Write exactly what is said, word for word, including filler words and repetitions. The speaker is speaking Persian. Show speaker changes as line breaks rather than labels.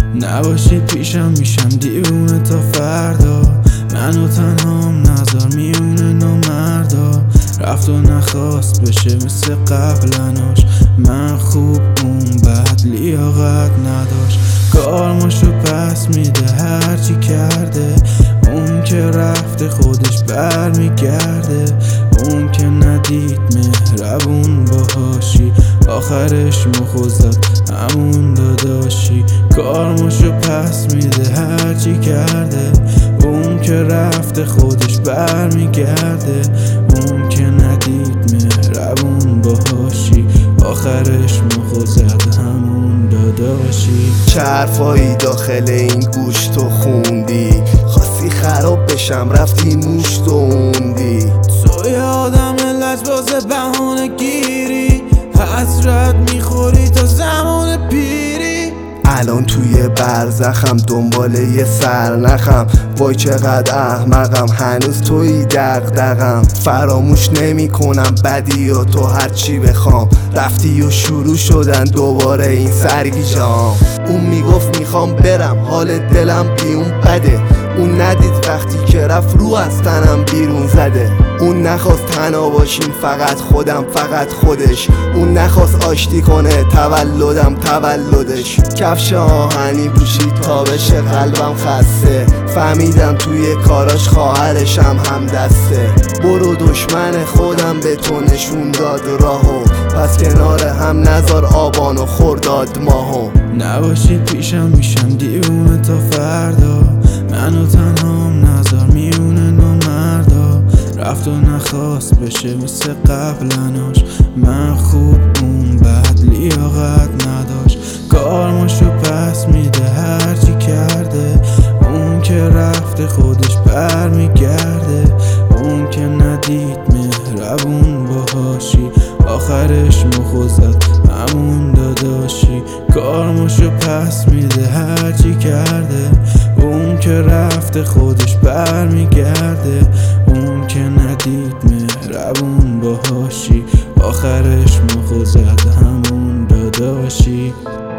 نباشی پیشم میشم دیوونه تا فردا. منو تنهام نذار میونه نامردا. رفت و نخواست بشه مثل قبلناش. من خوب اون بد لیاقت نداشت. کارماشو پس میده هرچی کرده. اون که رفته خودش بر میگرده. اون که ندید مهربون باهاشی. آخرش مخوزد همون داداشی. کارماشو پس میده هرچی کرده. اون که رفته خودش بر میگرده. اون که ندید مهربون باهاشی. آخرش مخوزد همون داداشی.
چه حرفایی داخل این گوش تو خوندی؟ خواستی خراب بشم رفتی موش تو اوندی.
تو یه آدم لجباز بهانه گیری. حسرت میخوری تا زمان پیری.
الان توی برزخم دنبال یه سرنخم. وای چقدر احمقم هنوز توی دغدغم. فراموش نمی کنم بدی و تو هرچی بخوام. رفتی و شروع شدن دوباره این سرگیجه‌ام. اون میگفت میخوام برم حال دلم بی اون بده. اون ندید وقتی که رفت رو از تنم بیرون زده. اون نخواست تنها باشیم فقط خودم فقط خودش. اون نخواست آشتی کنه تولدم تولدش. کفش آهنی پوشید تا بشه قلبم خسته. فهمیدم توی کاراش خواهرشم هم دسته. برو دشمن خودم به تو نشون داد راهو. پس کنار هم نزار آبان و خرداد ماهو.
نباشی پیشم میشم دیوونه تا فردا. منو تنهام نذار میونه نامردا. رفت و نخواست بشه مثل قبلناش. من خوب اون بد لیاقت نداشت. کارماشو پس میده هرچی کرده. اون که رفته خودش بر میگرده. اون که ندید مهربون باهاشی. آخرش مخوزد همون داداشی. کارماشو پس میده هرچی کرده. اون که رفته خودش بر میگرده. اون که ندید مهربون باهاشی. آخرش مخوزد همون داداشی.